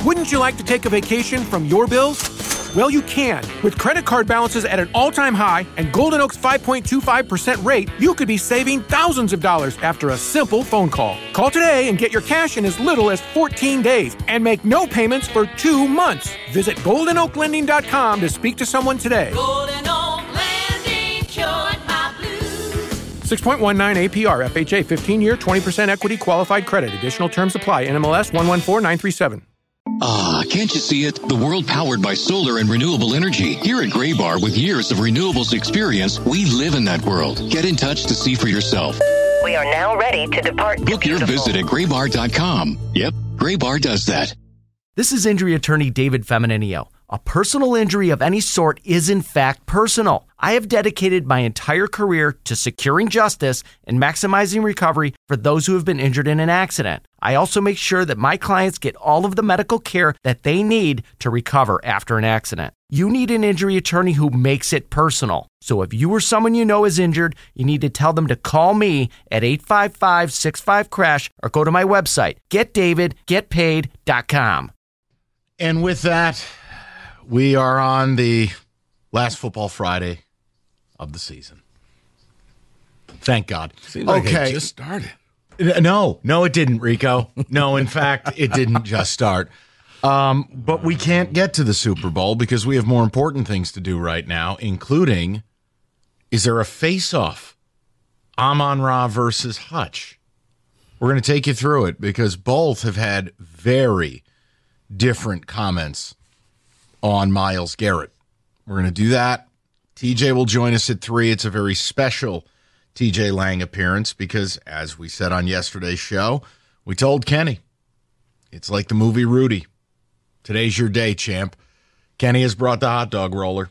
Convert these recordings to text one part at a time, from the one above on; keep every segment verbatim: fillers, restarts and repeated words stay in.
Wouldn't you like to take a vacation from your bills? Well, you can. With credit card balances at an all-time high and Golden Oak's five point two five percent rate, you could be saving thousands of dollars after a simple phone call. Call today and get your cash in as little as fourteen days and make no payments for two months. Visit golden oak lending dot com to speak to someone today. Golden Oak Lending, cured my blues. six point one nine A P R, F H A, fifteen-year, twenty percent equity qualified credit. Additional terms apply. N M L S one one four nine three seven. Ah, can't you see it? The world powered by solar and renewable energy. Here at Graybar, with years of renewables experience, we live in that world. Get in touch to see for yourself. We are now ready to depart. Book your visit at graybar dot com. Yep, Graybar does that. This is injury attorney David Femininio. A personal injury of any sort is in fact personal. I have dedicated my entire career to securing justice and maximizing recovery for those who have been injured in an accident. I also make sure that my clients get all of the medical care that they need to recover after an accident. You need an injury attorney who makes it personal. So if you or someone you know is injured, you need to tell them to call me at eight five five, six five, crash or go to my website, get david get paid dot com. And with that, we are on the last football Friday of the season. Thank God. Seems like okay. it just started. No, no, it didn't, Rico. No, in fact, it didn't just start. Um, but we can't get to the Super Bowl because we have more important things to do right now, including, is there a face-off? Amon-Ra versus Hutch. We're going to take you through it because both have had very different comments on Myles Garrett. We're going to do that. T J will join us at three. It's a very special T J Lang appearance because, as we said on yesterday's show, we told Kenny, it's like the movie Rudy. Today's your day, champ. Kenny has brought the hot dog roller,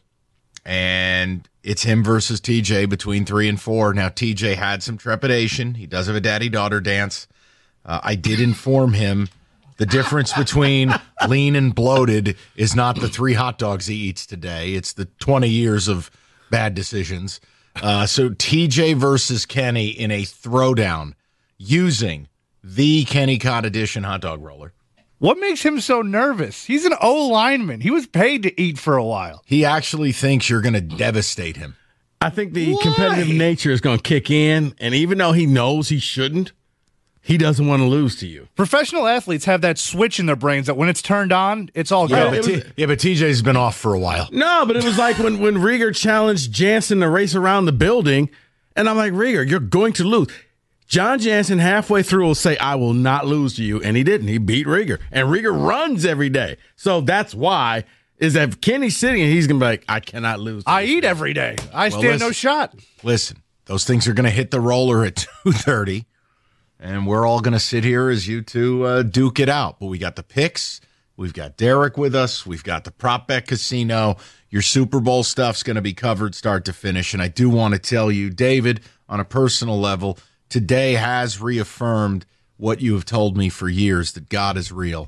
and it's him versus T J between three and four. Now, T J had some trepidation. He does have a daddy-daughter dance. Uh, I did inform him the difference between lean and bloated is not the three hot dogs he eats today. It's the twenty years of bad decisions. Uh, so T J versus Kenny in a throwdown using the Kenny Cott Edition hot dog roller. What makes him so nervous? He's an O lineman. He was paid to eat for a while. He actually thinks you're going to devastate him. I think the Why? competitive nature is going to kick in, and even though he knows he shouldn't, he doesn't want to lose to you. Professional athletes have that switch in their brains that when it's turned on, it's all Yeah, good. but, T- yeah, but T J's been off for a while. No, but it was like when, when Rieger challenged Jansen to race around the building, and I'm like, Rieger, you're going to lose. John Jansen halfway through will say, I will not lose to you, and he didn't. He beat Rieger, and Rieger runs every day. So that's why, is that if Kenny's sitting and he's going to be like, I cannot lose. I eat every day. I Well, stand no listen. shot. Listen, those things are going to hit the roller at two thirty, and we're all going to sit here as you two uh, duke it out. But we got the picks. We've got Derek with us. We've got the Prop Bet Casino. Your Super Bowl stuff's going to be covered start to finish. And I do want to tell you, David, on a personal level, today has reaffirmed what you have told me for years, that God is real.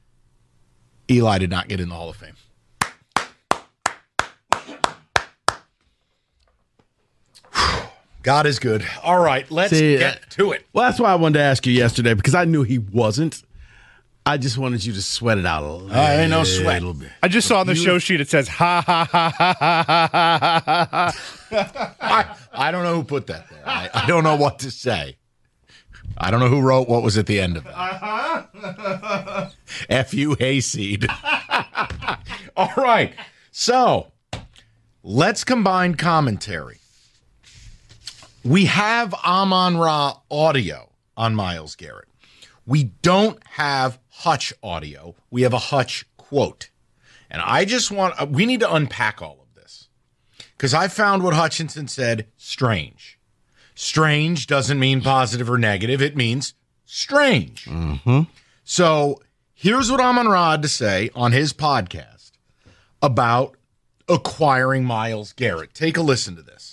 Eli did not get in the Hall of Fame. God is good. All right, let's See, get uh, to it. Well, that's why I wanted to ask you yesterday, because I knew he wasn't. I just wanted you to sweat it out a little, I ain't no sweat. little bit. I just saw on the show sheet it says ha ha ha ha ha ha ha ha. I, I don't know who put that there. I, I don't know what to say. I don't know who wrote what was at the end of it. Uh-huh. F you, hayseed. All right. So let's combine commentary. We have Amon-Ra audio on Myles Garrett. We don't have Hutch audio. We have a Hutch quote. And I just want, we need to unpack all of this. Because I found what Hutchinson said strange. Strange doesn't mean positive or negative. It means strange. Mm-hmm. So here's what Amon-Ra had to say on his podcast about acquiring Myles Garrett. Take a listen to this.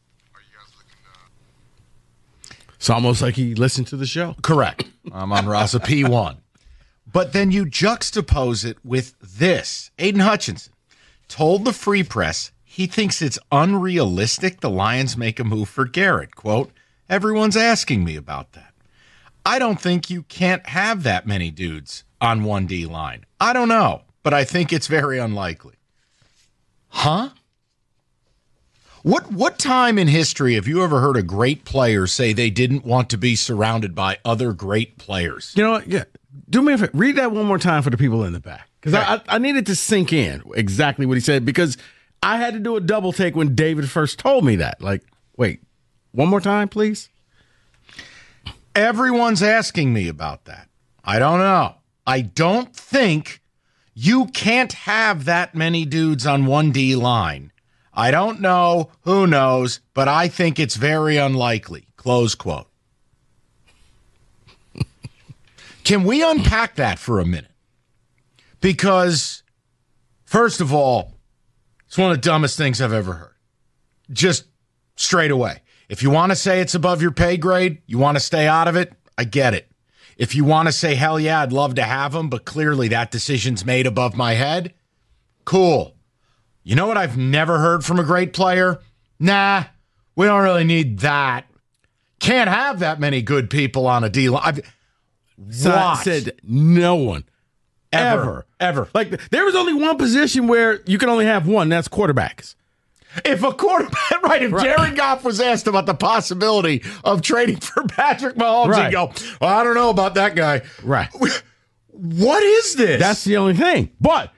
It's almost like he listened to the show. Correct. Amon-Ra's a P one. But then you juxtapose it with this. Aiden Hutchinson told the Free Press he thinks it's unrealistic the Lions make a move for Garrett. Quote, everyone's asking me about that. I don't think you can't have that many dudes on one D line. I don't know, but I think it's very unlikely. Huh? What what time in history have you ever heard a great player say they didn't want to be surrounded by other great players? You know what? Yeah. Do me a favor. Read that one more time for the people in the back. Because Okay. I, I needed to sink in exactly what he said, because I had to do a double take when David first told me that. Like, wait, one more time, please? Everyone's asking me about that. I don't know. I don't think you can't have that many dudes on one D line. I don't know. Who knows? But I think it's very unlikely. Close quote. Can we unpack that for a minute? Because, first of all, it's one of the dumbest things I've ever heard. Just straight away. If you want to say it's above your pay grade, you want to stay out of it, I get it. If you want to say, hell yeah, I'd love to have him, but clearly that decision's made above my head, cool. You know what I've never heard from a great player? Nah, we don't really need that. Can't have that many good people on a D-line. I've- So I What? said no one. Ever. Ever. Ever. Like, there was only one position where you can only have one. That's quarterbacks. If a quarterback, right, if Right. Jared Goff was asked about the possibility of trading for Patrick Mahomes, Right. he'd go, well, I don't know about that guy. Right. What is this? That's the only thing. But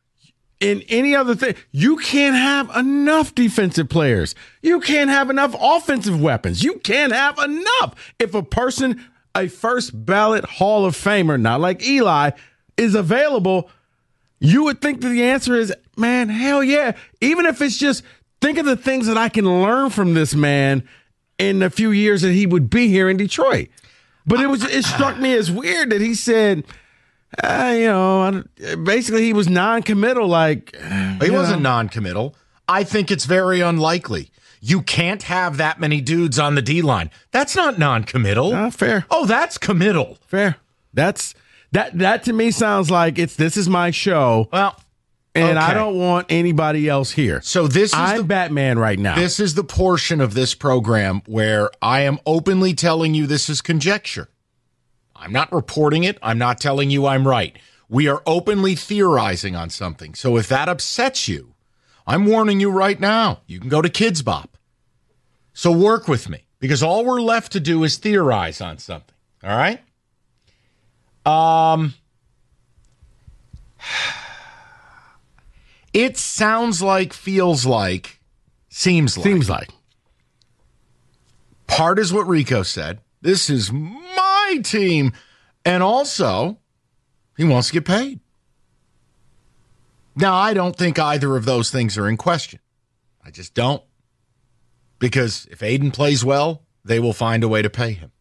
in any other thing, you can't have enough defensive players. You can't have enough offensive weapons. You can't have enough. If a person, a first ballot Hall of Famer, not like Eli, is available, you would think that the answer is, man, hell yeah. Even if it's just, think of the things that I can learn from this man in the few years that he would be here in Detroit. But it was, it struck me as weird that he said, Uh, you know, I don't- basically he was non-committal. Like He you wasn't know. non-committal. I think it's very unlikely. You can't have that many dudes on the D-line. That's not non-committal. Ah, fair, Oh, that's committal. fair. That's that. That to me sounds like it's this is my show, Well, and I okay. don't want anybody else here. So this is I'm the Batman right now. This is the portion of this program where I am openly telling you this is conjecture. I'm not reporting it. I'm not telling you I'm right. We are openly theorizing on something. So if that upsets you, I'm warning you right now. You can go to Kids Bop. So work with me, because all we're left to do is theorize on something. All right? Um, it sounds like, feels like, seems like. Seems like Part is what Rico said. This is my team. And also, he wants to get paid. Now, I don't think either of those things are in question. I just don't. Because if Aiden plays well, they will find a way to pay him.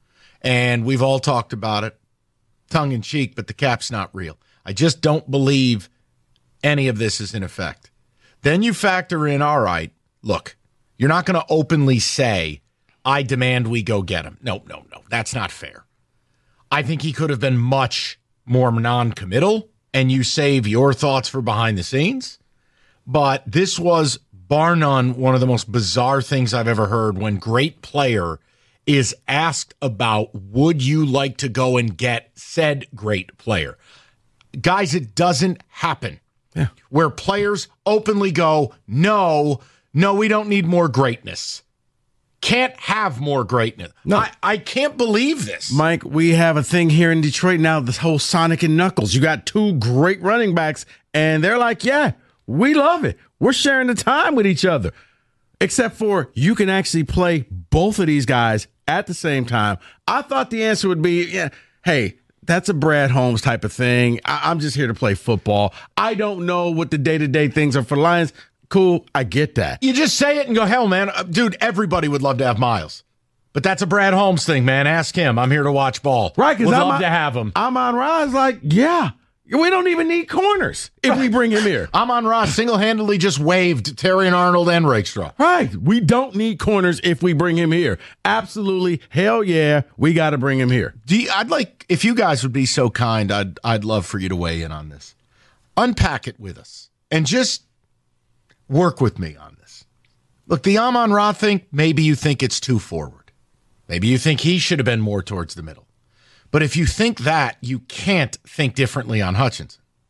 And we've all talked about it, tongue in cheek, but the cap's not real. I just don't believe any of this is in effect. Then you factor in, all right, look, you're not going to openly say, I demand we go get him. No, no, no. That's not fair. I think he could have been much more non-committal, and you save your thoughts for behind the scenes. But this was, bar none, one of the most bizarre things I've ever heard when great player is asked about, would you like to go and get said great player? Guys, it doesn't happen. Yeah. Where players openly go, no, no, we don't need more greatness. Can't have more greatness. No. I, I can't believe this. Mike, we have a thing here in Detroit now, this whole Sonic and Knuckles. You got two great running backs, and they're like, yeah, we love it. We're sharing the time with each other. Except for you can actually play both of these guys at the same time. I thought the answer would be, yeah, hey, that's a Brad Holmes type of thing. I- I'm just here to play football. I don't know what the day-to-day things are for Lions. Cool, I get that. You just say it and go, hell, man. Uh, dude, everybody would love to have Miles. But that's a Brad Holmes thing, man. Ask him. I'm here to watch ball. Right, because Would I'm love on, to have him. I'm on Rise like, yeah, we don't even need corners if we bring him here. Amon Ross single-handedly just waved Terry and Arnold and Rakestraw. Right. We don't need corners if we bring him here. Absolutely. Hell yeah. We got to bring him here. Do you, I'd like, if you guys would be so kind, I'd I'd love for you to weigh in on this. Unpack it with us and just work with me on this. Look, the Amon Ra thing, maybe you think it's too forward. Maybe you think he should have been more towards the middle. But if you think that, you can't think differently on Hutchinson.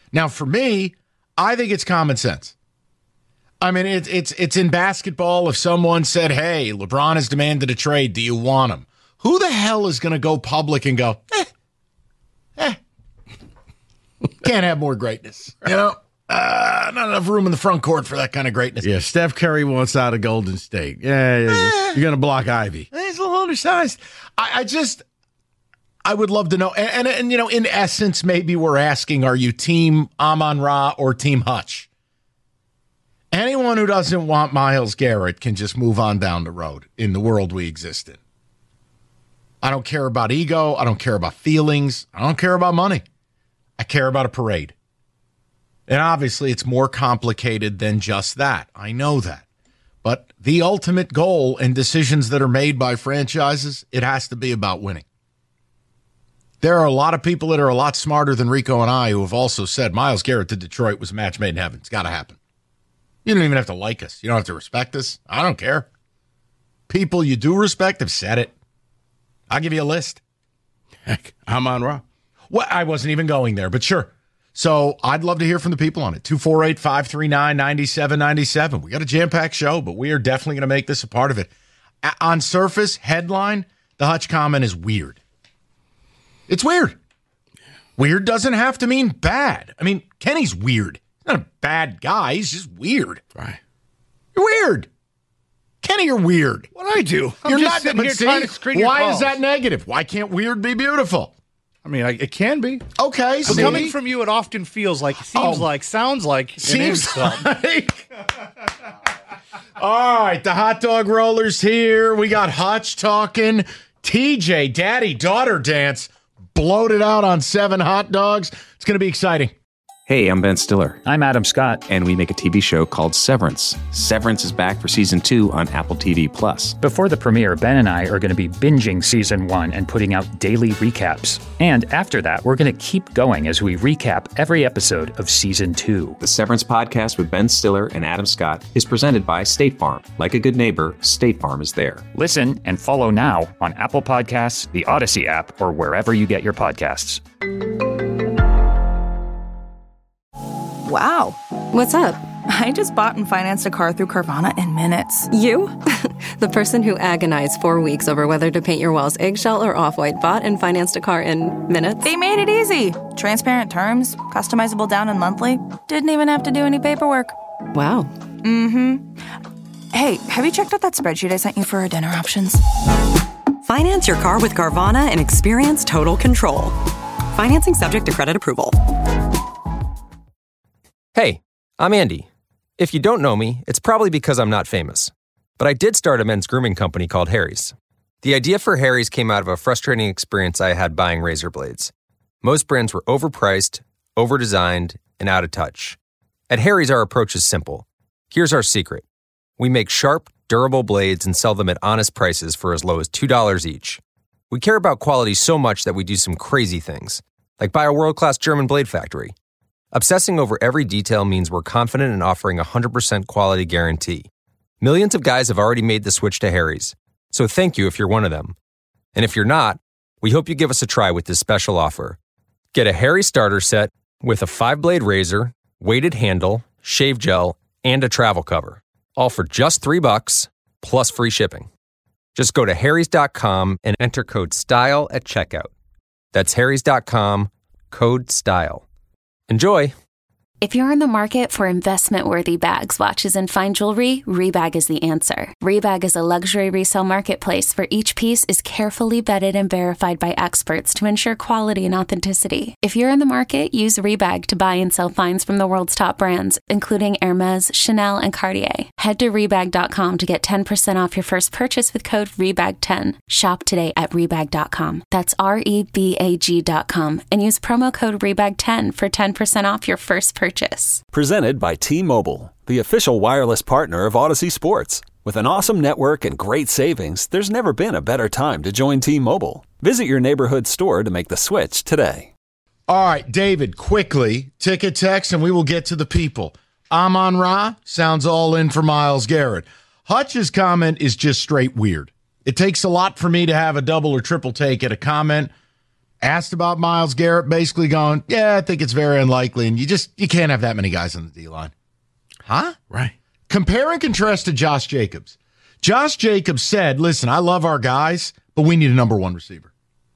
Now, for me, I think it's common sense. I mean, it's it's it's in basketball. If someone said, hey, LeBron has demanded a trade, do you want him? Who the hell is going to go public and go, eh, eh, can't have more greatness, you know? Uh, not enough room in the front court for that kind of greatness. Yeah, Steph Curry wants out of Golden State. Yeah, yeah, yeah. Eh, You're going to block Ivy. He's a little undersized. I, I just, I would love to know. And, and, and, you know, in essence, maybe we're asking, are you team Amon-Ra or team Hutch? Anyone who doesn't want Myles Garrett can just move on down the road in the world we exist in. I don't care about ego. I don't care about feelings. I don't care about money. I care about a parade. And obviously, it's more complicated than just that. I know that. But the ultimate goal and decisions that are made by franchises, it has to be about winning. There are a lot of people that are a lot smarter than Rico and I who have also said Myles Garrett to Detroit was a match made in heaven. It's got to happen. You don't even have to like us. You don't have to respect us. I don't care. People you do respect have said it. I'll give you a list. Heck, Amon-Ra. Well, I wasn't even going there, but sure. So I'd love to hear from the people on it. two four eight, five three nine, nine seven nine seven. We got a jam-packed show, but we are definitely going to make this a part of it. A- on surface, headline, the Hutch comment is weird. It's weird. Weird doesn't have to mean bad. I mean, Kenny's weird. He's not a bad guy. He's just weird. Right. You're weird. Kenny, you're weird. What I do? I'm You're just not. sitting But here see, trying to screen your why calls. is that negative? Why can't weird be beautiful? I mean, I, it can be. Okay, But see? coming from you, it often feels like, seems Oh. like, sounds like an Seems insult. like. All right, the hot dog roller's here. We got Hutch talking. T J, daddy, daughter dance, bloated out on seven hot dogs. It's going to be exciting. Hey, I'm Ben Stiller. I'm Adam Scott. And we make a T V show called Severance. Severance is back for season two on Apple T V Plus. Before the premiere, Ben and I are going to be binging season one and putting out daily recaps. And after that, we're going to keep going as we recap every episode of season two. The Severance podcast with Ben Stiller and Adam Scott is presented by State Farm. Like a good neighbor, State Farm is there. Listen and follow now on Apple Podcasts, the Odyssey app, or wherever you get your podcasts. Wow. What's up? I just bought and financed a car through Carvana in minutes. You? The person who agonized four weeks over whether to paint your walls eggshell or off-white bought and financed a car in minutes? They made it easy. Transparent terms, customizable down and monthly. Didn't even have to do any paperwork. Wow. Mm-hmm. Hey, have you checked out that spreadsheet I sent you for our dinner options? Finance your car with Carvana and experience total control. Financing subject to credit approval. Hey, I'm Andy. If you don't know me, it's probably because I'm not famous. But I did start a men's grooming company called Harry's. The idea for Harry's came out of a frustrating experience I had buying razor blades. Most brands were overpriced, overdesigned, and out of touch. At Harry's, our approach is simple. Here's our secret. We make sharp, durable blades and sell them at honest prices for as low as two dollars each. We care about quality so much that we do some crazy things, like buy a world-class German blade factory. Obsessing over every detail means we're confident in offering a one hundred percent quality guarantee. Millions of guys have already made the switch to Harry's, so thank you if you're one of them. And if you're not, we hope you give us a try with this special offer. Get a Harry starter set with a five-blade razor, weighted handle, shave gel, and a travel cover, all for just three bucks plus free shipping. Just go to harrys dot com and enter code STYLE at checkout. That's harrys dot com, code STYLE. Enjoy! If you're in the market for investment-worthy bags, watches, and fine jewelry, Rebag is the answer. Rebag is a luxury resale marketplace where each piece is carefully vetted and verified by experts to ensure quality and authenticity. If you're in the market, use Rebag to buy and sell finds from the world's top brands, including Hermes, Chanel, and Cartier. Head to Rebag dot com to get ten percent off your first purchase with code Rebag ten. Shop today at Rebag dot com. That's R E B A G dot com. And use promo code Rebag ten for ten percent off your first purchase. Presented by T-Mobile, the official wireless partner of Odyssey Sports. With an awesome network and great savings, there's never been a better time to join T-Mobile. Visit your neighborhood store to make the switch today. All right, David, quickly, ticket text, and we will get to the people. Amon-Ra sounds all in for Myles Garrett. Hutch's comment is just straight weird. It takes a lot for me to have a double or triple take at a comment asked about Myles Garrett, basically going, yeah, I think it's very unlikely. And you just, you can't have that many guys on the D-line. Huh? Right. Compare and contrast to Josh Jacobs. Josh Jacobs said, listen, I love our guys, but we need a number one receiver.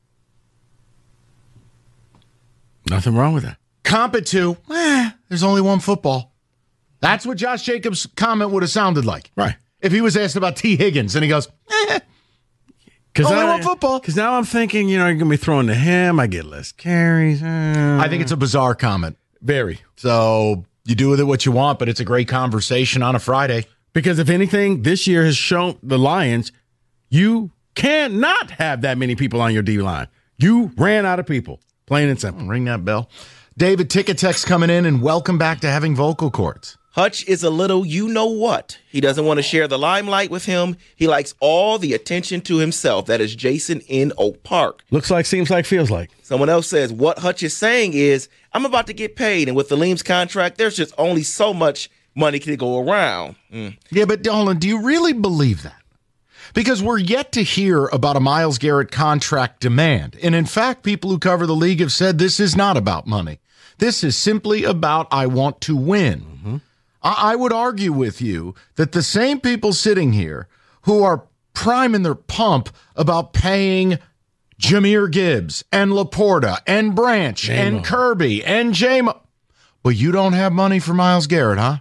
Nothing wrong with that. Comp it to, eh, there's only one football. That's what Josh Jacobs' comment would have sounded like. Right. If he was asked about T. Higgins and he goes, eh, only I, one football. Because now I'm thinking, you know, you're going to be throwing to him. I get less carries. Uh, I think it's a bizarre comment. Very. So you do with it what you want, but it's a great conversation on a Friday. Because if anything, this year has shown the Lions, you cannot have that many people on your D-line. You ran out of people, plain and simple. Ring that bell. David Ticketex coming in, and welcome back to having vocal cords. Hutch is a little you-know-what. He doesn't want to share the limelight with him. He likes all the attention to himself. That is Jason in Oak Park. Looks like, seems like, feels like. Someone else says, what Hutch is saying is, I'm about to get paid, and with the Leams contract, there's just only so much money can go around. Mm. Yeah, but Dolan, do you really believe that? Because we're yet to hear about a Myles Garrett contract demand. And in fact, people who cover the league have said this is not about money. This is simply about I want to win. Mm-hmm. I-, I would argue with you that the same people sitting here who are priming their pump about paying Jahmyr Gibbs and Laporta and Branch J-Mo. and Kirby and J-Mo, but you don't have money for Myles Garrett, huh?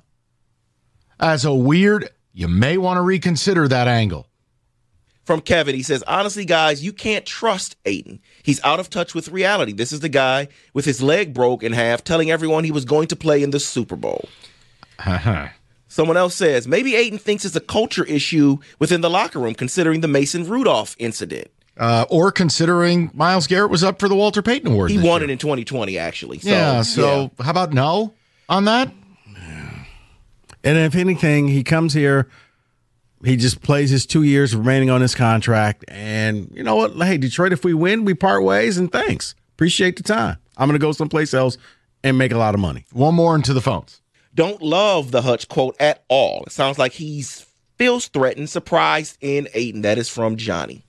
As a weird, you may want to reconsider that angle. From Kevin, he says, honestly, guys, you can't trust Aiden. He's out of touch with reality. This is the guy with his leg broke in half telling everyone he was going to play in the Super Bowl. Uh-huh. Someone else says, maybe Aiden thinks it's a culture issue within the locker room, considering the Mason Rudolph incident. Uh, or considering Myles Garrett was up for the Walter Payton Award. He won year. it in twenty twenty, actually. So, yeah, so yeah. How about no on that? And if anything, he comes here, he just plays his two years remaining on his contract. And you know what? Hey, Detroit, if we win, we part ways, and thanks. Appreciate the time. I'm going to go someplace else and make a lot of money. One more into the phones. Don't love the Hutch quote at all. It sounds like he's feels threatened, surprised in Aiden. That is from Johnny.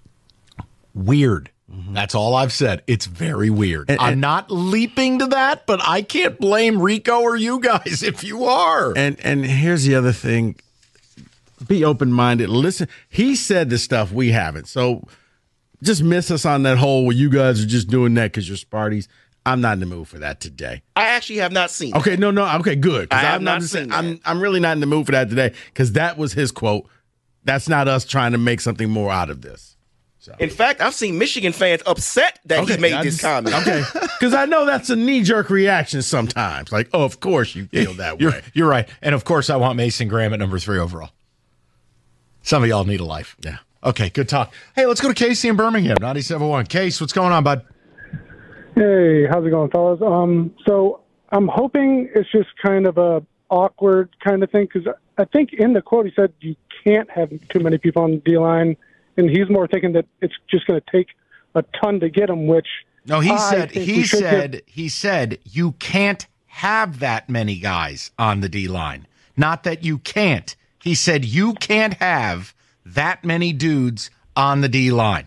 Weird. Mm-hmm. That's all I've said. It's very weird. And, and, I'm not leaping to that, but I can't blame Rico or you guys if you are. And and here's the other thing. Be open-minded. Listen, he said the stuff we haven't. So just miss us on that whole, well, you guys are just doing that because you're Sparties. I'm not in the mood for that today. I actually have not seen Okay, that. no, no. Okay, good. I have I'm not not seen that. I'm, I'm really not in the mood for that today because that was his quote. That's not us trying to make something more out of this. So. In fact, I've seen Michigan fans upset that okay, he made I this just, comment. Okay, because I know that's a knee-jerk reaction sometimes. Like, oh, of course you feel that you're, way. You're right. And, of course, I want Mason Graham at number three overall. Some of y'all need a life. Yeah. Okay, good talk. Hey, let's go to Casey in Birmingham, ninety-seven point one. Case, what's going on, bud? Hey, how's it going, fellas? Um, so I'm hoping it's just kind of a awkward kind of thing because I think in the quote he said you can't have too many people on the D-line. And he's more thinking that it's just going to take a ton to get him, which no, he I said he said give. he said you can't have that many guys on the D line. Not that you can't. He said you can't have that many dudes on the D line.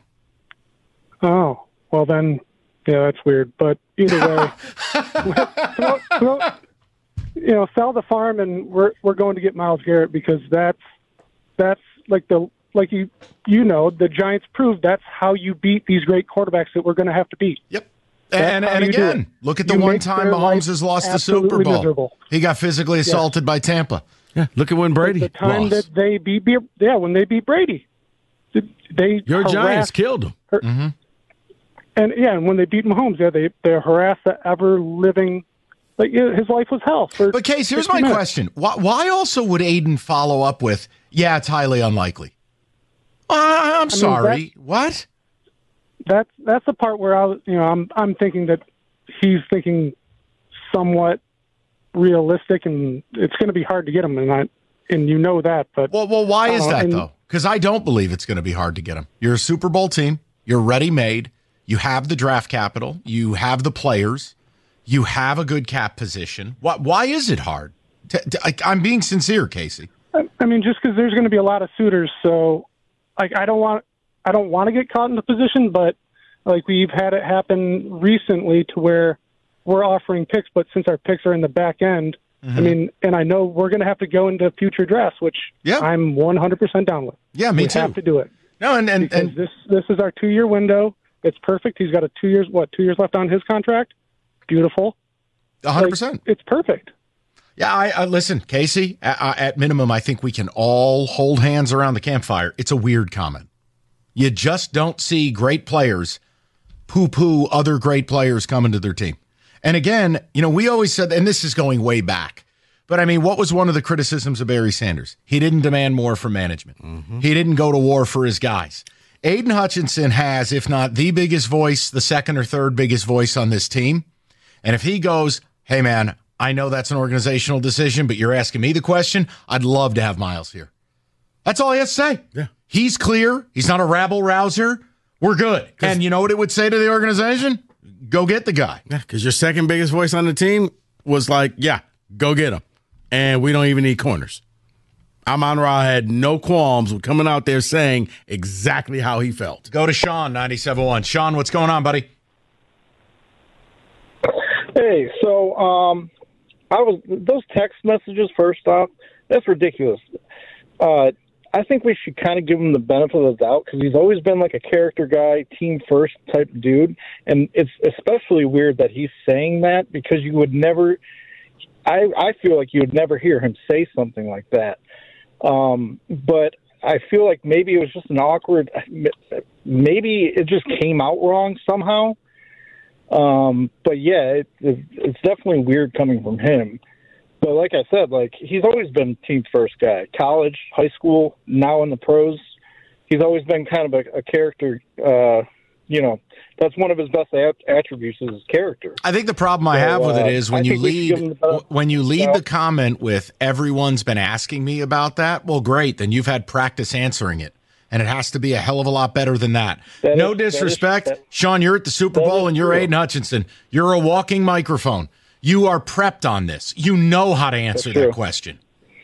Oh, well then, yeah, that's weird. But either way, throw, throw, you know, sell the farm, and we're we're going to get Myles Garrett because that's that's like the. Like you, you know, the Giants proved that's how you beat these great quarterbacks that we're going to have to beat. Yep. And, and again, look at the you one time Mahomes has lost the Super Bowl. Miserable. He got physically assaulted yeah. by Tampa. Yeah. Look at when Brady the time lost. that they beat, yeah, when they beat Brady, they your Giants killed him. Her, mm-hmm. And yeah, and when they beat Mahomes, yeah, they they harassed the ever living. Like his life was hell. For but Case, here's my minutes. question: why, why also would Aiden follow up with, "Yeah, it's highly unlikely"? Uh, I'm I mean, sorry. That, what? That's that's the part where I was, you know, I'm I'm thinking that he's thinking somewhat realistic, and it's going to be hard to get him, and I, and you know that. But well, well, why is uh, that and, though? Because I don't believe it's going to be hard to get him. You're a Super Bowl team. You're ready-made. You have the draft capital. You have the players. You have a good cap position. Why, why is it hard? T- t- I, I'm being sincere, Casey. I, I mean, just because there's going to be a lot of suitors, so. Like I don't want, I don't want to get caught in the position, but Like we've had it happen recently to where we're offering picks, but since our picks are in the back end, mm-hmm. I mean, and I know we're going to have to go into future drafts, which yep. I'm one hundred percent down with. Yeah, me we too. We have to do it. No, and, and, and this this is our two year window. It's perfect. He's got a two years what two years left on his contract. Beautiful. A hundred percent. It's perfect. Yeah, I, I listen, Casey. At, at minimum, I think we can all hold hands around the campfire. It's a weird comment. You just don't see great players poo-poo other great players coming to their team. And again, you know, we always said, and this is going way back, but I mean, what was one of the criticisms of Barry Sanders? He didn't demand more from management. Mm-hmm. He didn't go to war for his guys. Aiden Hutchinson has, if not the biggest voice, the second or third biggest voice on this team. And if he goes, hey, man, I know that's an organizational decision, but you're asking me the question, I'd love to have Miles here. That's all he has to say. Yeah. He's clear. He's not a rabble-rouser. We're good. And you know what it would say to the organization? Go get the guy. Yeah, because your second biggest voice on the team was like, yeah, go get him. And we don't even need corners. Amon-Ra had no qualms with coming out there saying exactly how he felt. Go to Sean, ninety-seven point one. Sean, what's going on, buddy? Hey, so um, I was those text messages, first off, that's ridiculous. Uh I think we should kind of give him the benefit of the doubt because he's always been like a character guy, team first type dude. And it's especially weird that he's saying that because you would never, I, I feel like you would never hear him say something like that. Um, but I feel like maybe it was just an awkward, maybe it just came out wrong somehow. Um, but yeah, it, it, it's definitely weird coming from him. But like I said, like he's always been team first guy. College, high school, now in the pros, he's always been kind of a, a character. Uh, you know, that's one of his best at- attributes is his character. I think the problem I so, have with uh, it is when I you lead when you lead you know? the comment with everyone's been asking me about that. Well, great, then you've had practice answering it, and it has to be a hell of a lot better than that. that no is, disrespect, that is, that, Sean. You're at the Super Bowl and you're true. Aiden Hutchinson. You're a walking microphone. You are prepped on this. You know how to answer that question.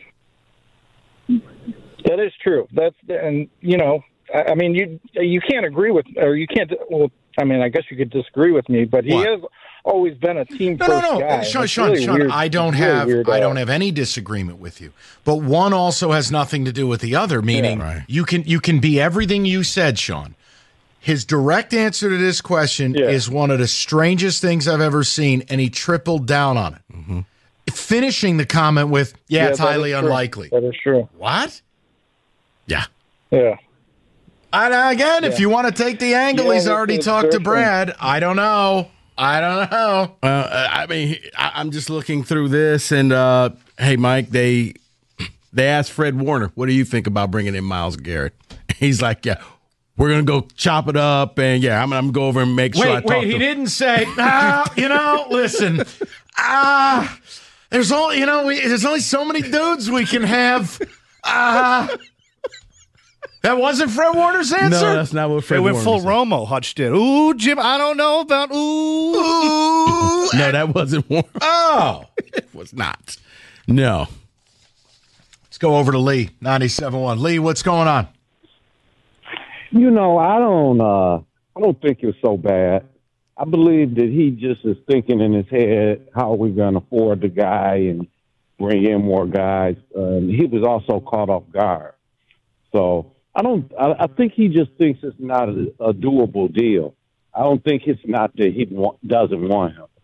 That is true. That's and you know, I, I mean, you you can't agree with, or you can't. Well, I mean, I guess you could disagree with me, but he what? has always been a team no, first no, no. guy. Sean, It's Sean, really Sean. weird. I don't It's have really weird, I uh, don't have any disagreement with you, but one also has nothing to do with the other. Meaning, Yeah, right. you can you can be everything you said, Sean. His direct answer to this question Yeah. is one of the strangest things I've ever seen, and he tripled down on it. Mm-hmm. Finishing the comment with, yeah, Yeah, it's that highly is true. unlikely. That is true. What? Yeah. Yeah. And again, if Yeah. you want to take the angle, Yeah, he's it's- already it's talked to very Brad. I don't know. I don't know. Uh, I mean, I, I'm just looking through this, and uh, hey, Mike, they they asked Fred Warner, "What do you think about bringing in Myles Garrett?" He's like, "Yeah, we're gonna go chop it up, and yeah, I'm, I'm gonna go over and make sure I Wait, talk wait, to he him." didn't say, ah, you know, listen, ah, there's all, you know, we, there's only so many dudes we can have. Ah. That wasn't Fred Warner's answer? No, that's not what Fred They went Warner full said. Romo. Hutch did. Ooh, Jim, I don't know about ooh. Ooh. No, that wasn't Warner. Oh. It was not. No. Let's go over to Lee, ninety-seven point one. Lee, what's going on? You know, I don't uh I don't think it's so bad. I believe that he just is thinking in his head, how are we going to afford the guy and bring in more guys? Uh, and he was also caught off guard. So I don't. I, I think he just thinks it's not a, a doable deal. I don't think it's not that he want, doesn't want him.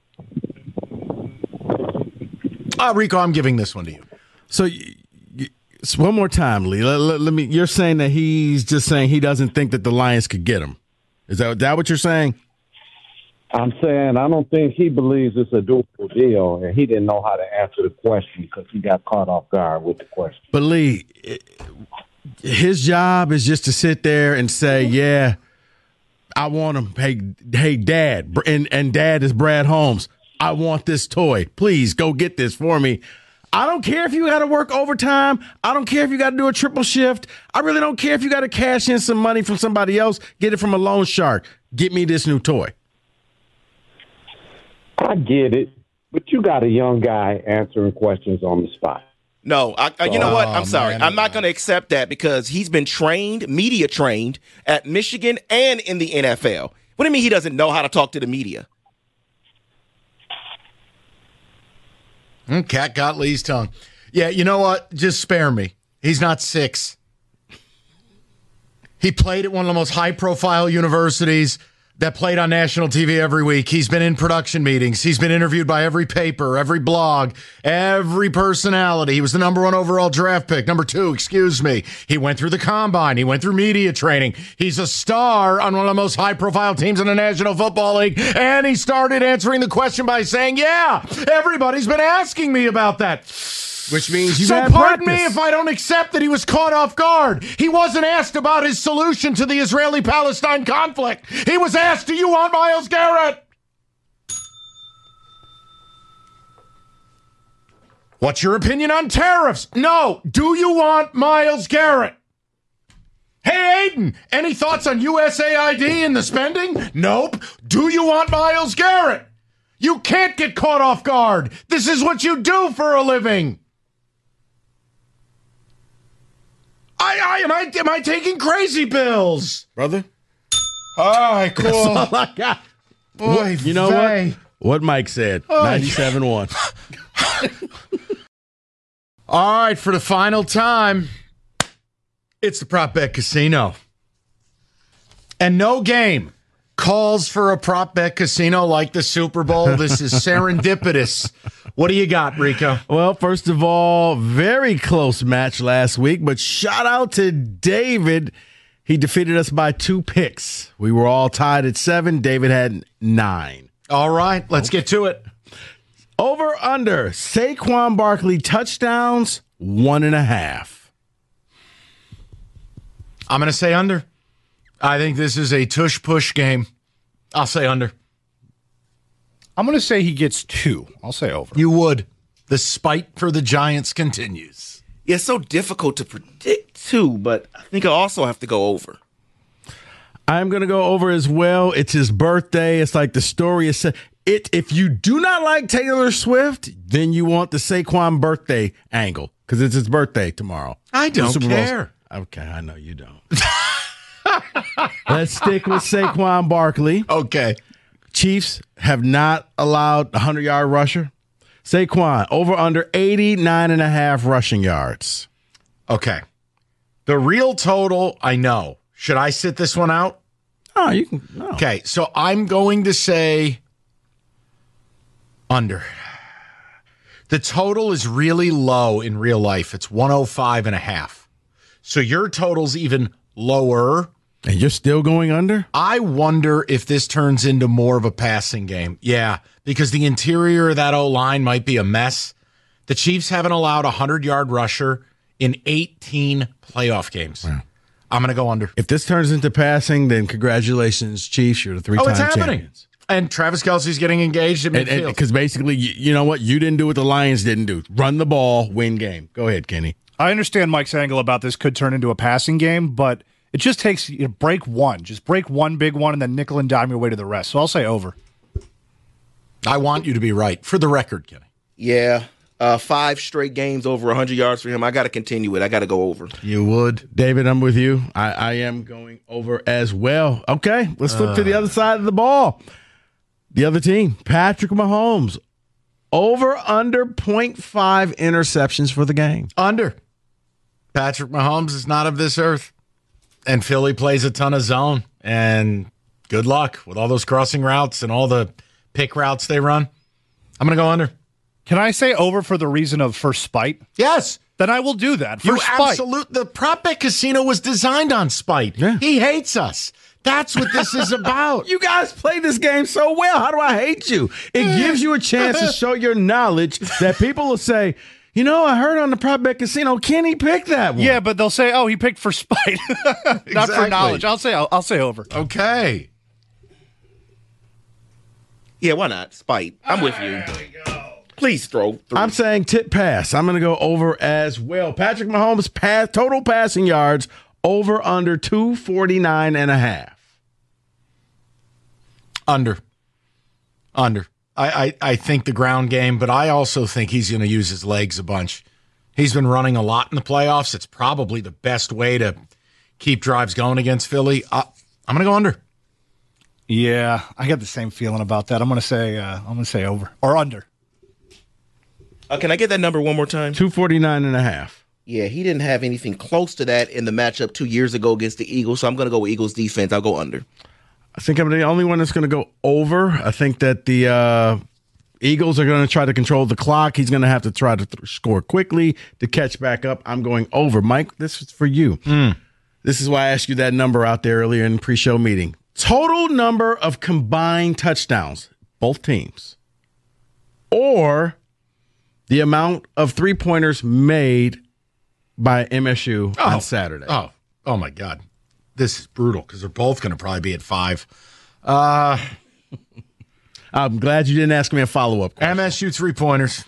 Uh, Rico, I'm giving this one to you. So, y- y- so one more time, Lee. Let, let, let me. You're saying that he's just saying he doesn't think that the Lions could get him. Is that that what you're saying? I'm saying I don't think he believes it's a doable deal, and he didn't know how to answer the question because he got caught off guard with the question. But Lee, it, his job is just to sit there and say, "Yeah, I want him." Hey, hey, Dad, and and Dad is Brad Holmes. I want this toy. Please go get this for me. I don't care if you got to work overtime. I don't care if you got to do a triple shift. I really don't care if you got to cash in some money from somebody else. Get it from a loan shark. Get me this new toy. I get it, but you got a young guy answering questions on the spot. No, I, I, you know what? I'm Oh, sorry. man. I'm not going to accept that because he's been trained, media trained at Michigan and in the N F L. What do you mean he doesn't know how to talk to the media? Mm, cat got Lee's tongue. Yeah, you know what? Just spare me. He's not six. He played at one of the most high-profile universities that played on national T V every week. He's been in production meetings. He's been interviewed by every paper, every blog, every personality. He was the number one overall draft pick. Number two, excuse me. He went through the combine. He went through media training. He's a star on one of the most high-profile teams in the National Football League. And he started answering the question by saying, yeah, everybody's been asking me about that. Which means you So had pardon practice. me if I don't accept that he was caught off guard. He wasn't asked about his solution to the Israeli-Palestine conflict. He was asked, do you want Myles Garrett? What's your opinion on tariffs? No. Do you want Myles Garrett? Hey, Aiden, any thoughts on U S A I D and the spending? Nope. Do you want Myles Garrett? You can't get caught off guard. This is what you do for a living. I, I am I am I taking crazy pills, brother? All right, cool. That's all I got. Boy, you know vey. what? What Mike said. Oh, ninety-seven one. All right, for the final time, it's the Prop Bet Casino. And no game calls for a prop bet casino like the Super Bowl. This is serendipitous. What do you got, Rico? Well, first of all, very close match last week, but shout out to David. He defeated us by two picks. We were all tied at seven. David had nine. All right, let's get to it. Over under Saquon Barkley touchdowns, one and a half. I'm going to say under. I think this is a tush-push game. I'll say under. I'm going to say he gets two. I'll say over. You would. The spite for the Giants continues. Yeah, it's so difficult to predict, too, but I think I also have to go over. I'm going to go over as well. It's his birthday. It's like the story is said. It, if you do not like Taylor Swift, then you want the Saquon birthday angle because it's his birthday tomorrow. I don't Super Bowl's- care. Okay, I know you don't. Let's stick with Saquon Barkley. Okay. Chiefs have not allowed a hundred-yard rusher. Saquon, over under eighty-nine and a half rushing yards. Okay. The real total, I know. Should I sit this one out? Oh, you can. No. Okay, so I'm going to say under. The total is really low in real life. It's one oh five and a half. So your total's even lower. And you're still going under? I wonder if this turns into more of a passing game. Yeah, because the interior of that O-line might be a mess. The Chiefs haven't allowed a hundred-yard rusher in eighteen playoff games. Wow. I'm going to go under. If this turns into passing, then congratulations, Chiefs. You're the three-time Oh, it's happening. champions. And Travis Kelce's getting engaged at midfield. Because basically, you, you know what? You didn't do what the Lions didn't do. Run the ball, win game. Go ahead, Kenny. I understand Mike's angle about this could turn into a passing game, but it just takes you know, break one. Just break one big one and then nickel and dime your way to the rest. So I'll say over. I want you to be right. For the record, Kenny. Yeah. Uh, five straight games over one hundred yards for him. I got to continue it. I got to go over. You would. David, I'm with you. I, I am going over as well. Okay, let's flip uh. to the other side of the ball. The other team, Patrick Mahomes. Over under point five interceptions for the game. Under. Patrick Mahomes is not of this earth. And Philly plays a ton of zone. And good luck with all those crossing routes and all the pick routes they run. I'm going to go under. Can I say over for the reason of for spite? Yes. Then I will do that. For you spite. Absolute. The prop bet casino was designed on spite. Yeah. He hates us. That's what this is about. You guys play this game so well. How do I hate you? It gives you a chance to show your knowledge that people will say, you know, I heard on the prop bet casino, Kenny picked that one. Yeah, but they'll say, oh, he picked for spite, not Exactly. for knowledge. I'll say, I'll, I'll say over. Okay. Yeah, why not? Spite. I'm with you. There we go. Please throw. Through. I'm saying tip pass. I'm going to go over as well. Patrick Mahomes pass, total passing yards over under two forty-nine and a half. Under. Under. I, I, I think the ground game, but I also think he's going to use his legs a bunch. He's been running a lot in the playoffs. It's probably the best way to keep drives going against Philly. Uh, I'm going to go under. Yeah, I got the same feeling about that. I'm going to say uh, I'm going to say over or under. Uh, can I get that number one more time? two forty-nine and a half. Yeah, he didn't have anything close to that in the matchup two years ago against the Eagles, so I'm going to go with Eagles defense. I'll go under. I think I'm the only one that's going to go over. I think that the uh, Eagles are going to try to control the clock. He's going to have to try to th- score quickly to catch back up. I'm going over. Mike, this is for you. Mm. This is why I asked you that number out there earlier in the pre-show meeting. Total number of combined touchdowns, both teams, or the amount of three-pointers made by M S U Oh. on Saturday. Oh, oh my God. This is brutal because they're both going to probably be at five. Uh, I'm glad you didn't ask me a follow-up question. M S U three-pointers.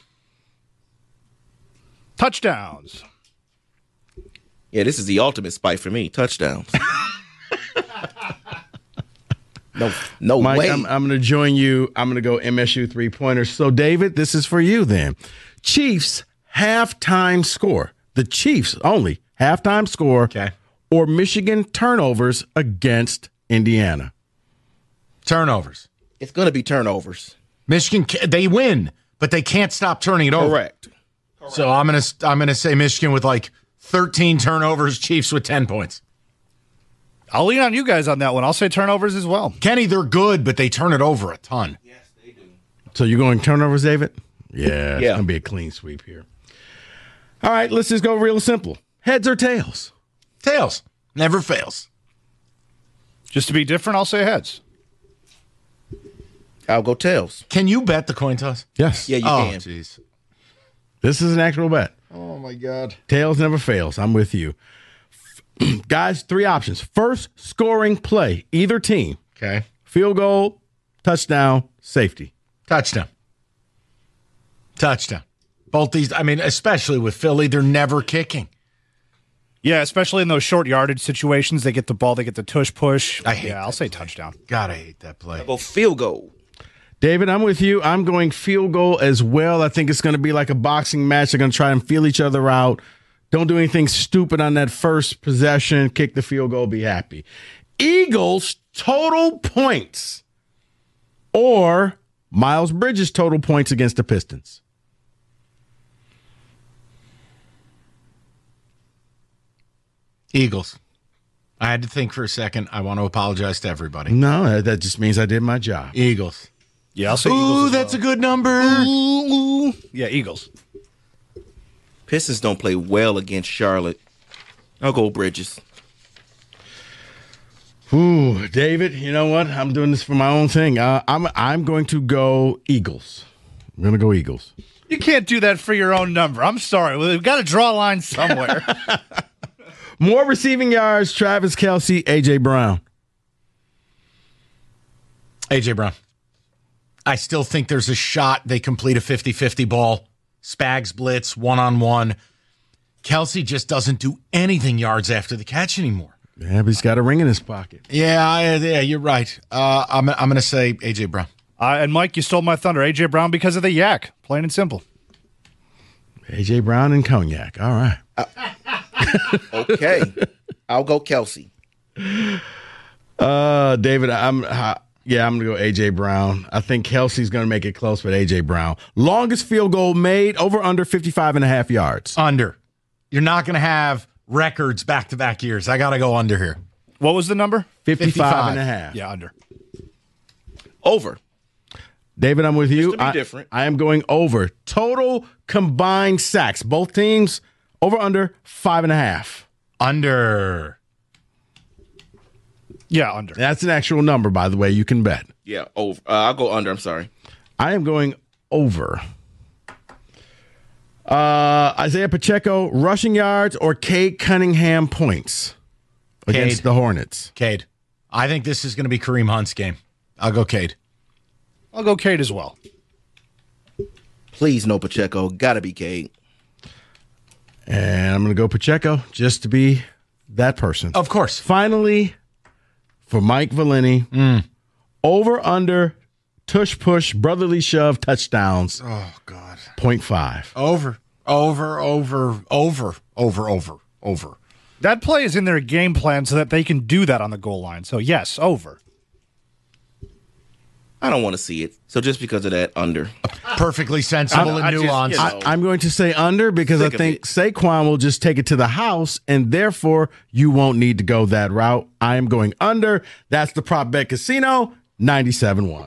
Touchdowns. Yeah, this is the ultimate spike for me. Touchdowns. no, no Mike, way. I'm, I'm going to join you. I'm going to go M S U three-pointers. So, David, this is for you then. Chiefs halftime score. The Chiefs only halftime score. Okay. Or Michigan turnovers against Indiana. Turnovers. It's going to be turnovers. Michigan, ca- they win, but they can't stop turning it over. Correct. So I'm going to I'm going to say Michigan with like thirteen turnovers, Chiefs with ten points. I'll lean on you guys on that one. I'll say turnovers as well. Kenny, they're good, but they turn it over a ton. So you're going turnovers, David? Yeah, it's Yeah. going to be a clean sweep here. All right, let's just go real simple. Heads or tails? Tails. Never fails. Just to be different, I'll say heads. I'll go tails. Can you bet the coin toss? Yes. Yeah, you oh, can. jeez. This is an actual bet. Oh, my God. Tails never fails. I'm with you. Guys, three options. First scoring play, either team. Okay. Field goal, touchdown, safety. Touchdown. Touchdown. Both these, I mean, especially with Philly, they're never kicking. Yeah, especially in those short yardage situations. They get the ball, they get the tush push. I hate yeah, I'll that say play. touchdown. God, I hate that play. I'll go field goal. David, I'm with you. I'm going field goal as well. I think it's going to be like a boxing match. They're going to try and feel each other out. Don't do anything stupid on that first possession. Kick the field goal, be happy. Eagles total points or Miles Bridges total points against the Pistons. Eagles. I had to think for a second. I want to apologize to everybody. No, that just means I did my job. Eagles. Yeah, I'll say Ooh, Eagles. as that's well. a good number. Ooh, ooh. Yeah, Eagles. Pistons don't play well against Charlotte. I'll go Bridges. Ooh, David, you know what? I'm doing this for my own thing. Uh, I'm I'm going to go Eagles. I'm going to go Eagles. You can't do that for your own number. I'm sorry. We've got to draw a line somewhere. More receiving yards, Travis Kelce, A J. Brown. A J. Brown. I still think there's a shot they complete a fifty-fifty ball. Spags blitz, one-on-one. Kelsey just doesn't do anything yards after the catch anymore. Yeah, but he's got a ring in his pocket. Yeah, I, yeah, you're right. Uh, I'm, I'm going to say A J. Brown. Uh, and Mike, you stole my thunder. A J. Brown because of the yak. Plain and simple. A J. Brown and cognac. All right. Okay. I'll go Kelsey. Uh, David, I'm uh, yeah, I'm gonna go A J. Brown. I think Kelsey's gonna make it close, but A J. Brown. Longest field goal made, over under fifty-five and a half yards. Under. You're not going to have records back-to-back years. I got to go under here. What was the number? fifty-five, fifty-five and a half. Yeah, under. Over. David, I'm with you. to be I, different. I am going over. Total combined sacks. Both teams over under five and a half. Under. Yeah, under. That's an actual number, by the way. You can bet. Yeah, over. Uh, I'll go under. I'm sorry. I am going over. Uh, Isaiah Pacheco, rushing yards or Cade Cunningham points against Cade. the Hornets. Cade. I think this is going to be Kareem Hunt's game. I'll go Cade. I'll go Cade as well. Please, no Pacheco. Gotta be Cade. And I'm going to go Pacheco just to be that person. Of course. Finally, for Mike Valeni, Mm. over under tush push brotherly shove touchdowns. Oh, God. point five. Over. Over, over, over, over, over, over. That play is in their game plan so that they can do that on the goal line. So, yes, over. I don't want to see it. So just because of that, under. Perfectly sensible I- I and just, nuanced. you know, I, I'm going to say under because I Sick of think it. Saquon will just take it to the house, and therefore you won't need to go that route. I am going under. That's the Prop Bet Casino, ninety-seven one.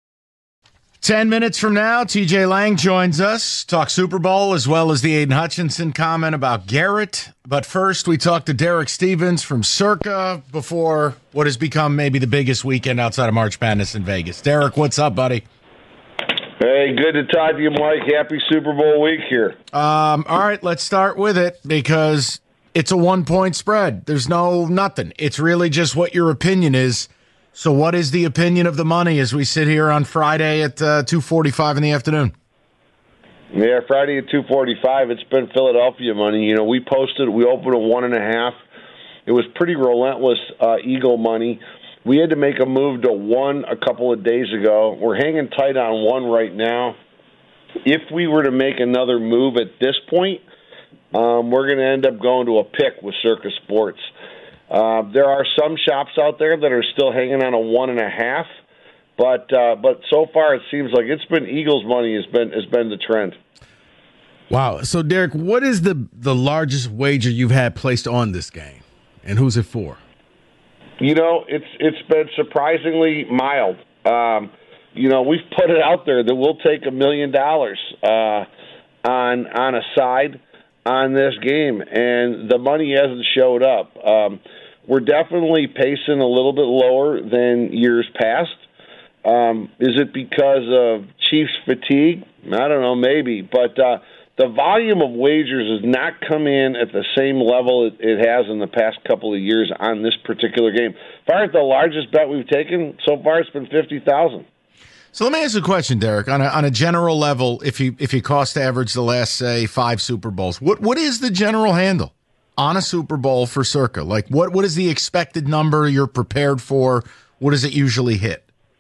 Ten minutes from now, T J Lang joins us, talk Super Bowl as well as the Aiden Hutchinson comment about Garrett. But first, we talk to Derek Stevens from Circa before what has become maybe the biggest weekend outside of March Madness in Vegas. Derek, what's up, buddy? Hey, good to talk to you, Mike. Happy Super Bowl week here. Um, all right, let's start with it because it's a one-point spread. There's no nothing. It's really just what your opinion is. So what is the opinion of the money as we sit here on Friday at uh, two forty-five in the afternoon? Yeah, Friday at two forty-five, it's been Philadelphia money. You know, we posted, we opened at one and a half. It was pretty relentless uh, Eagle money. We had to make a move to one a couple of days ago. We're hanging tight on one right now. If we were to make another move at this point, um, we're going to end up going to a pick with Circa Sports. Uh, there are some shops out there that are still hanging on a one and a half, but uh, but so far it seems like it's been Eagles money has been has been the trend. Wow. So, Derek, what is the, the largest wager you've had placed on this game, and who's it for? You know, it's it's been surprisingly mild. Um, you know, we've put it out there that we'll take a million dollars uh, on on a side on this game, and the money hasn't showed up. Um, we're definitely pacing a little bit lower than years past. Um, is it because of Chiefs fatigue? I don't know, maybe. But uh, the volume of wagers has not come in at the same level it, it has in the past couple of years on this particular game. As far as the largest bet we've taken so far, it's been fifty thousand dollars. So let me ask you a question, Derek. On a on a general level, if you if you cost average the last say five Super Bowls, what what is the general handle on a Super Bowl for Circa? Like what what is the expected number you're prepared for? What does it usually hit?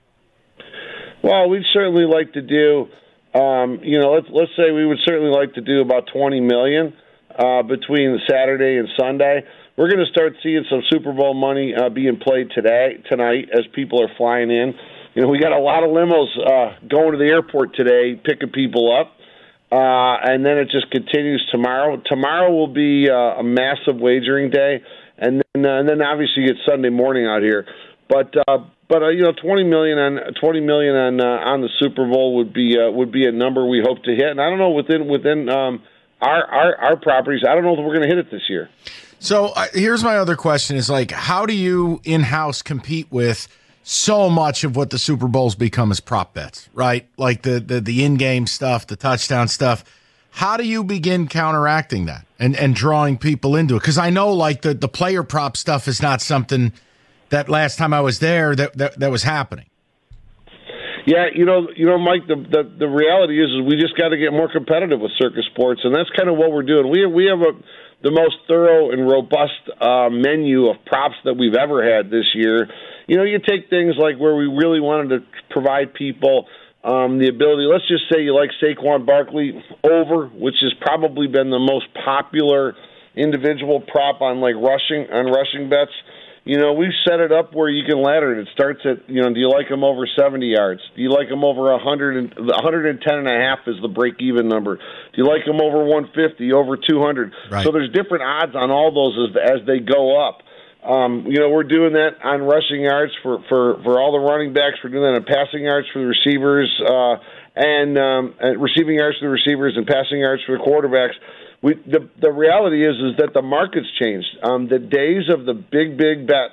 Well, we'd certainly like to do, um, you know, let's let's say we would certainly like to do about twenty million uh, between Saturday and Sunday. We're going to start seeing some Super Bowl money uh, being played today tonight as people are flying in. You know, we got a lot of limos uh, going to the airport today, picking people up, uh, and then it just continues tomorrow. Tomorrow will be uh, a massive wagering day, and then uh, and then obviously you get Sunday morning out here. But uh, but uh, you know, twenty million on twenty million on uh, on the Super Bowl would be uh, would be a number we hope to hit. And I don't know within within um, our, our our properties, I don't know if we're going to hit it this year. So uh, here's my other question: is like, how do you in house compete with so much of what the Super Bowls become is prop bets, right? Like the, the, the in-game stuff, the touchdown stuff. How do you begin counteracting that and, and drawing people into it? Because I know like the, the player prop stuff is not something that last time I was there that, that, that was happening. Yeah, you know, you know, Mike. The the, the reality is, is we just got to get more competitive with Circa Sports, and that's kind of what we're doing. We we have a the most thorough and robust uh, menu of props that we've ever had this year. You know, you take things like where we really wanted to provide people um, the ability. Let's just say you like Saquon Barkley over, which has probably been the most popular individual prop on like rushing on rushing bets. You know, we've set it up where you can ladder it. It starts at, you know, do you like them over seventy yards? Do you like them over one hundred and one hundred ten and a half is the break-even number. Do you like them over one fifty, over two hundred? Right. So there's different odds on all those as, as they go up. Um, you know, we're doing that on rushing yards for, for, for all the running backs. We're doing that on passing yards for the receivers uh, and, um, and receiving yards for the receivers and passing yards for the quarterbacks. We, the the reality is is that the market's changed. Um, the days of the big big bets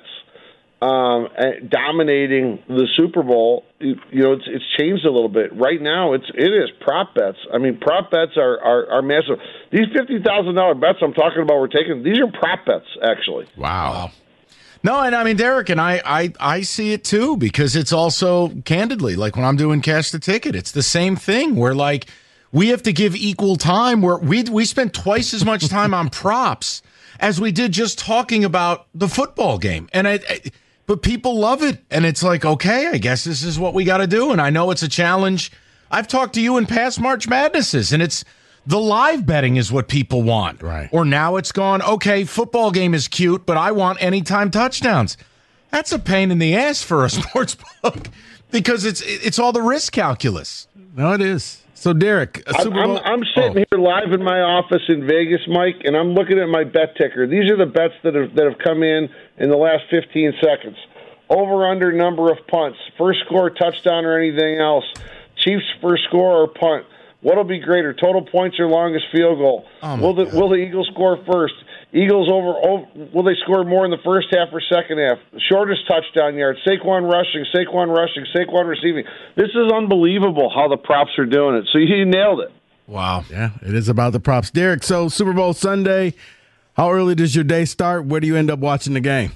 um, dominating the Super Bowl, you, you know, it's it's changed a little bit. Right now, it's it is prop bets. I mean, prop bets are are, are massive. These fifty thousand dollar bets I'm talking about, we're taking. These are prop bets, actually. Wow. No, and I mean, Derek, and I, I, I see it too, because it's also, candidly, like when I'm doing Cash the Ticket, it's the same thing where, like, we have to give equal time where we we spend twice as much time on props as we did just talking about the football game. And I, I but people love it. And it's like, okay, I guess this is what we got to do. And I know it's a challenge. I've talked to you in past March Madnesses, and it's the live betting is what people want. Right. Or now it's gone, okay, football game is cute, but I want anytime touchdowns. That's a pain in the ass for a sports book. because it's it's all the risk calculus. No, it is. So, Derek, a Super I'm, Bowl. I'm, I'm sitting here live in my office in Vegas, Mike, and I'm looking at my bet ticker. These are the bets that have that have come in in the last fifteen seconds. Over under number of punts, first score, touchdown, or anything else. Chiefs first score or punt. What'll be greater, total points or longest field goal? Oh will the God. Will the Eagles score first? Eagles over, over. Will they score more in the first half or second half? Shortest touchdown yard. Saquon rushing. Saquon rushing. Saquon receiving. This is unbelievable how the props are doing it. So you nailed it. Wow. Yeah, it is about the props. Derek, so Super Bowl Sunday, how early does your day start? Where do you end up watching the game?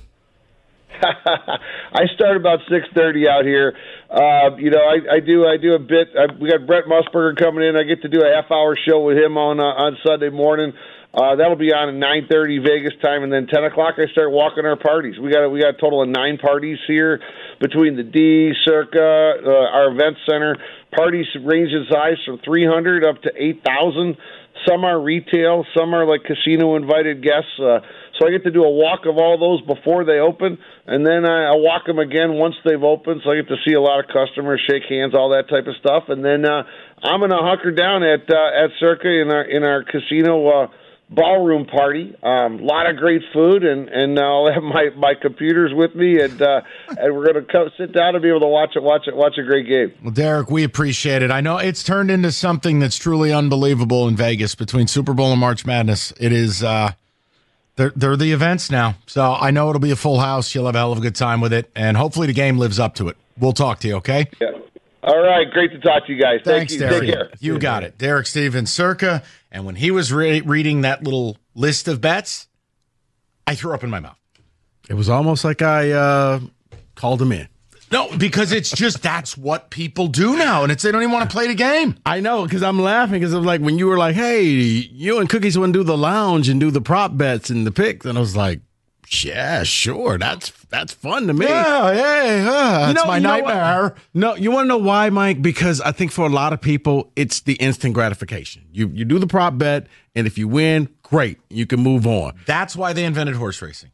I start about six thirty out here. Uh, you know, I, I do I do a bit. I, we got Brett Musburger coming in. I get to do a half hour show with him on uh, on Sunday morning. Uh, that'll be on at nine thirty Vegas time, and then ten o'clock I start walking our parties. We got a, we got a total of nine parties here between the D, Circa, uh, our event center. Parties range in size from three hundred up to eight thousand. Some are retail, some are like casino invited guests. Uh, so I get to do a walk of all those before they open, and then I, I walk them again once they've opened. So I get to see a lot of customers, shake hands, all that type of stuff, and then uh, I'm gonna hunker down at uh, at Circa in our in our casino. Uh, ballroom party. A um, lot of great food, and, and I'll have my, my computers with me, and uh, and we're going to come sit down and be able to watch it, watch it, watch a great game. Well, Derek, we appreciate it. I know it's turned into something that's truly unbelievable in Vegas between Super Bowl and March Madness. It is, uh, they're, they're the events now. So I know it'll be a full house. You'll have a hell of a good time with it, and hopefully the game lives up to it. We'll talk to you, okay? Yeah. All right. Great to talk to you guys. Thanks, Thank you. Derek. Take care. You got it. Derek Stevens, Circa. And when he was re- reading that little list of bets, I threw up in my mouth. It was almost like I uh, called him in. No, because it's just that's what people do now, and it's they don't even want to play the game. I know, because I'm laughing because I'm like when you were like, "Hey, you and Cookies want to do the lounge and do the prop bets and the picks," and I was like, "Yeah, sure, that's that's fun to me." Yeah, yeah, yeah. That's you know, my you know nightmare. what? No, you want to know why, Mike? Because I think for a lot of people, it's the instant gratification. You you do the prop bet, and if you win, great, you can move on. That's why they invented horse racing.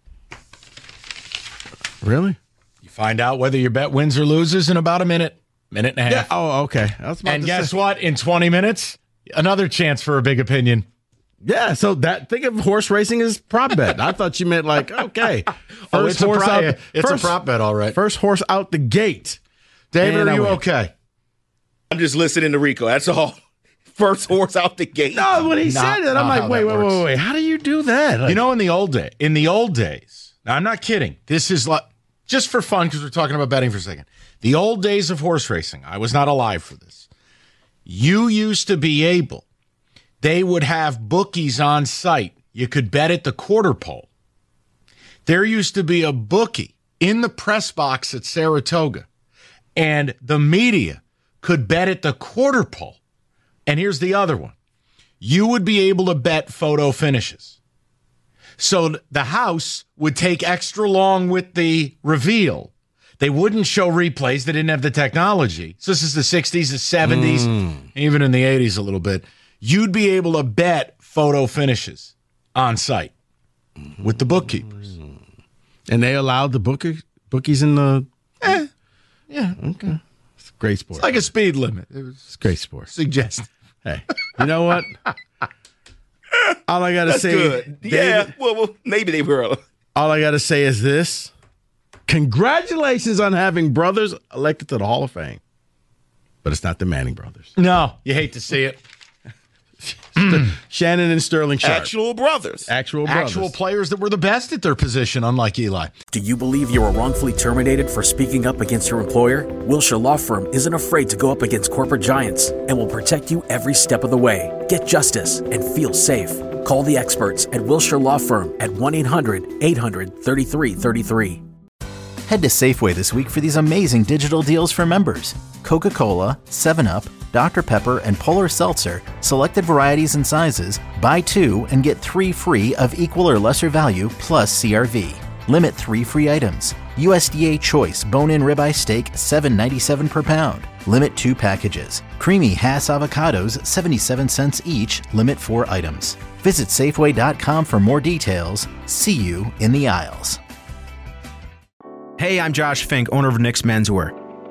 Really? You find out whether your bet wins or loses in about a minute, minute and a half. Yeah. Oh, okay. I was about and to guess say. what? In twenty minutes, another chance for a big opinion. Yeah, so that think of horse racing as prop bet. I thought you meant like, okay, first oh, it's horse a prop, out. It's first, a prop bet, all right. First horse out the gate. David, And are I you win. okay? I'm just listening to Rico. That's all. First horse out the gate. No, when he Not- said that, I'm not like, how wait, that wait, works. wait, wait. How do you do that? Like, You know, in the old day, in the old days, now I'm not kidding. This is like just for fun because we're talking about betting for a second. The old days of horse racing, I was not alive for this. You used to be able, they would have bookies on site. You could bet at the quarter pole. There used to be a bookie in the press box at Saratoga, and the media could bet at the quarter pole. And here's the other one. You would be able to bet photo finishes. So the house would take extra long with the reveal. They wouldn't show replays. They didn't have the technology. So this is the sixties, the seventies, Mm. even in the eighties a little bit. You'd be able to bet photo finishes on site with the bookkeepers. and they allowed the bookie, bookies in the. Eh, yeah. Okay. It's great sport. It's like a speed limit. It was It's great sport. suggested. Hey, you know what? All I got to That's say, good. David, Yeah, well, well, maybe they were. all I got to say is this. Congratulations on having brothers elected to the Hall of Fame. But it's not the Manning brothers. No, you hate to see it. Shannon and Sterling Sharp. Actual brothers. Actual brothers. Actual players that were the best at their position, unlike Eli. Do you believe you were wrongfully terminated for speaking up against your employer? Wilshire Law Firm isn't afraid to go up against corporate giants and will protect you every step of the way. Get justice and feel safe. Call the experts at Wilshire Law Firm at one eight hundred eight hundred thirty-three thirty-three. Head to Safeway this week for these amazing digital deals for members. Coca-Cola, seven up, Doctor Pepper, and Polar Seltzer, selected varieties and sizes, buy two and get three free of equal or lesser value plus C R V. Limit three free items. U S D A Choice bone-in ribeye steak, seven ninety-seven per pound. Limit two packages. Creamy Hass avocados, seventy-seven cents each. Limit four items. Visit Safeway dot com for more details. See you in the aisles. Hey, I'm Josh Fink, owner of Nick's Menswear.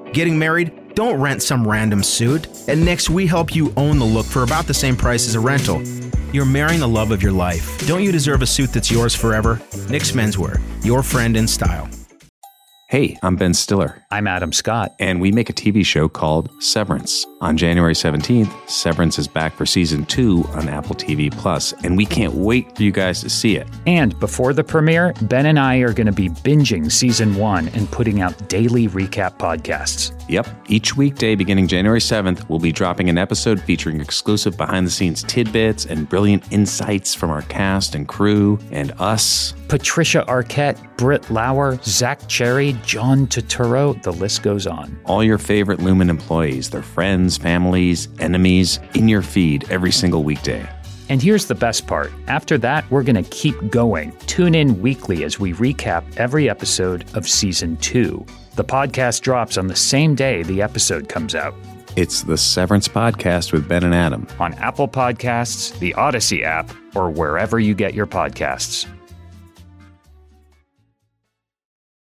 Getting married? Don't rent some random suit. At Nix, we help you own the look for about the same price as a rental. You're marrying the love of your life. Don't you deserve a suit that's yours forever? Nix Menswear, your friend in style. Hey, I'm Ben Stiller. I'm Adam Scott. And we make a T V show called Severance. On January seventeenth, Severance is back for season two on Apple T V Plus, and we can't wait for you guys to see it. And before the premiere, Ben and I are going to be binging season one and putting out daily recap podcasts. Yep. Each weekday beginning January seventh, we'll be dropping an episode featuring exclusive behind-the-scenes tidbits and brilliant insights from our cast and crew and us. Patricia Arquette, Britt Lauer, Zach Cherry, John Turturro, the list goes on. All your favorite Lumen employees, their friends, families, enemies, in your feed every single weekday. And here's the best part. After that, we're going to keep going. Tune in weekly as we recap every episode of season two. The podcast drops on the same day the episode comes out. It's the Severance Podcast with Ben and Adam. On Apple Podcasts, the Odyssey app, or wherever you get your podcasts.